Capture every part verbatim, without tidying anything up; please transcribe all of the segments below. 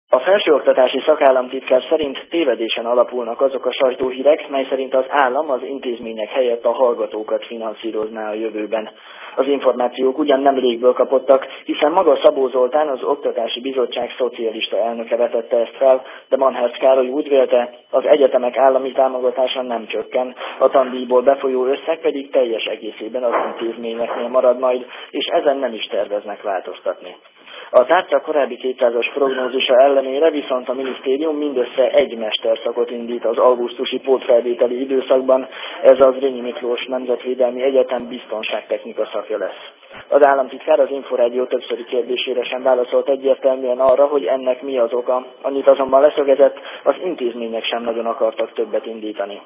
A felsőoktatási szakállamtitkár szerint tévedésen alapulnak azok a sajtóhírek, mely szerint az állam az intézmények helyett a hallgatókat finanszírozná a jövőben. Az információk ugyan nem légből kapottak, hiszen maga Szabó Zoltán, az Oktatási Bizottság szocialista elnöke vetette ezt fel, de Manherz Károly úgy vélte, az egyetemek állami támogatása nem csökken, a tandíjból befolyó összeg pedig teljes egészében az intézményeknél marad majd, és ezen nem is terveznek változtatni. A tárca korábbi kétszázas prognózisa ellenére viszont a minisztérium mindössze egy mesterszakot indít az augusztusi pótfelvételi időszakban, ez az Zrínyi Miklós Nemzetvédelmi Egyetem biztonságtechnika szakja lesz. Az államtitkár az Inforádió többszöri kérdésére sem válaszolt egyértelműen arra, hogy ennek mi az oka. Annyit azonban leszögezett, az intézmények sem nagyon akartak többet indítani.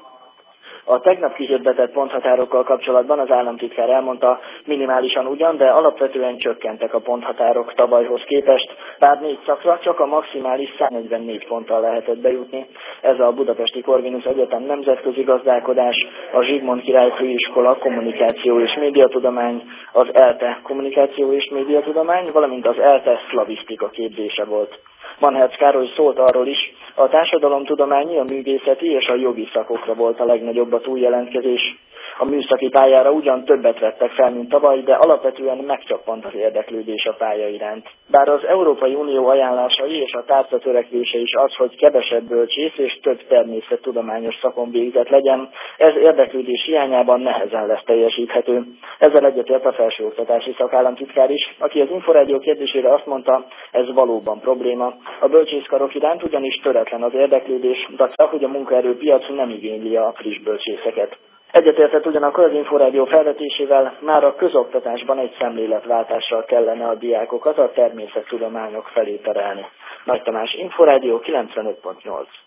A tegnap kihirdetett ponthatárokkal kapcsolatban az államtitkár elmondta, minimálisan ugyan, de alapvetően csökkentek a ponthatárok tavalyhoz képest, bár négy szakra csak a maximális száznegyvennégy ponttal lehetett bejutni. Ez a Budapesti Corvinus Egyetem nemzetközi gazdálkodás, a Zsigmond Király Főiskola kommunikáció és médiatudomány, az ELTE kommunikáció és médiatudomány, valamint az ELTE szlavisztika képzése volt. Manherz Károly szólt arról is, a társadalomtudományi, a művészeti és a jogi szakokra volt a legnagyobb a túljelentkezés. A műszaki pályára ugyan többet vettek fel, mint tavaly, de alapvetően megcsappant az érdeklődés a pálya iránt. Bár az Európai Unió ajánlásai és a tárca törekvése is az, hogy kevesebb bölcsész és több természettudományos szakon végzett legyen, ez érdeklődés hiányában nehezen lesz teljesíthető. Ezzel egyetért a felsőoktatási szakállamtitkár is, aki az Inforádió kérdésére azt mondta, ez valóban probléma. A bölcsészkarok iránt ugyanis töretlen az érdeklődés, de csak, hogy a munkaerőpiac nem igényli a friss bölcsészeket. Egyetértett ugyanakkor az Inforádió felvetésével, már a közoktatásban egy szemléletváltással kellene a diákokat a természettudományok felé terelni. Nagy Tamás, Inforádió kilencvenöt pont nyolc.